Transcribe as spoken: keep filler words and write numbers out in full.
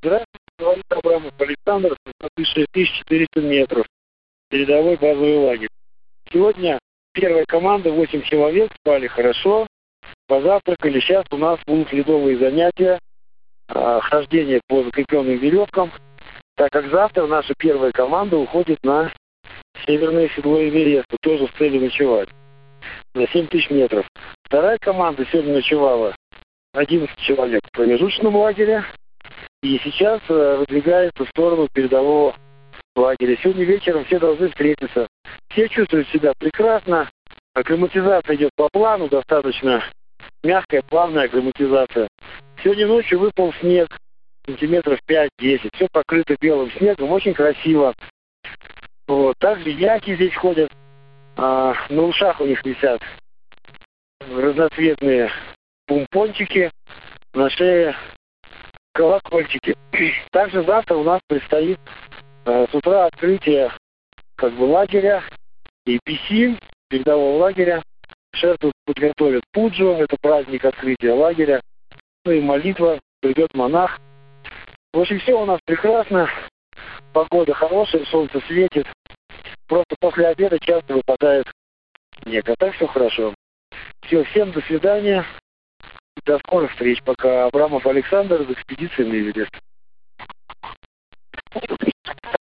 Здравствуйте, говорит Абрамов Александр, шесть тысяч четыреста метров, передовой базовый лагерь. Сегодня первая команда, восемь человек, спали хорошо, позавтракали. Сейчас у нас будут ледовые занятия, а, хождение по закрепленным веревкам, так как завтра наша первая команда уходит на северное седло Эвереста, тоже с целью ночевать, на семь тысяч метров. Вторая команда сегодня ночевала одиннадцать человек в промежуточном лагере, и сейчас э, выдвигается в сторону передового лагеря. Сегодня вечером все должны встретиться. Все чувствуют себя прекрасно. Акклиматизация идет по плану, достаточно мягкая, плавная акклиматизация. Сегодня ночью выпал снег, сантиметров пять-десять. Все покрыто белым снегом, очень красиво. Вот. Также яки здесь ходят. А, на ушах у них висят разноцветные помпончики, на шее колокольчики. Также завтра у нас предстоит э, с утра открытие как бы лагеря и пи си, передового лагеря. Шеф тут подготовит пуджу, это праздник открытия лагеря. Ну и молитва, придет монах. В общем, все у нас прекрасно. Погода хорошая, солнце светит. Просто после обеда часто выпадает снег. А так все хорошо. Все, всем до свидания. До скорых встреч. Пока. Абрамов Александр из экспедиции на Эверест.